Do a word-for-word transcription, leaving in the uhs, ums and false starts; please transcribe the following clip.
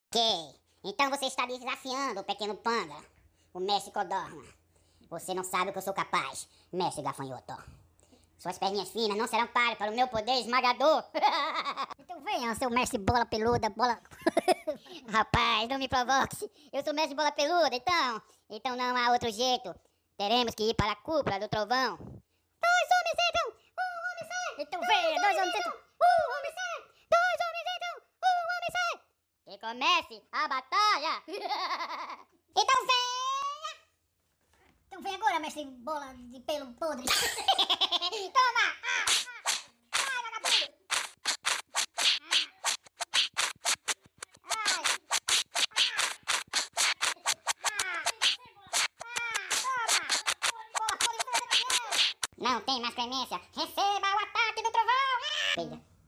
Ok, então você está desafiando o pequeno panda, o mestre Codorna. Você não sabe o que eu sou capaz, mestre gafanhoto. Suas perninhas finas não serão páreo para o meu poder esmagador. Então venha, seu mestre bola peluda, bola... Rapaz, não me provoque. Eu sou mestre bola peluda, então... Então não há outro jeito. Teremos que ir para a cúpula do trovão. Dois homens entram, um homem sai. Então venha, dois homens entram, um homem sai. Dois homens entram, um homem sai. Que comece a batalha. Então venha. Então vem agora, mestre bola de pelo podre. Toma! Ah, ah. Ai, vagabundo! Ah. Ai. Ah. Ah. Toma! Não tem mais clemência. Receba o ataque do trovão! Peida.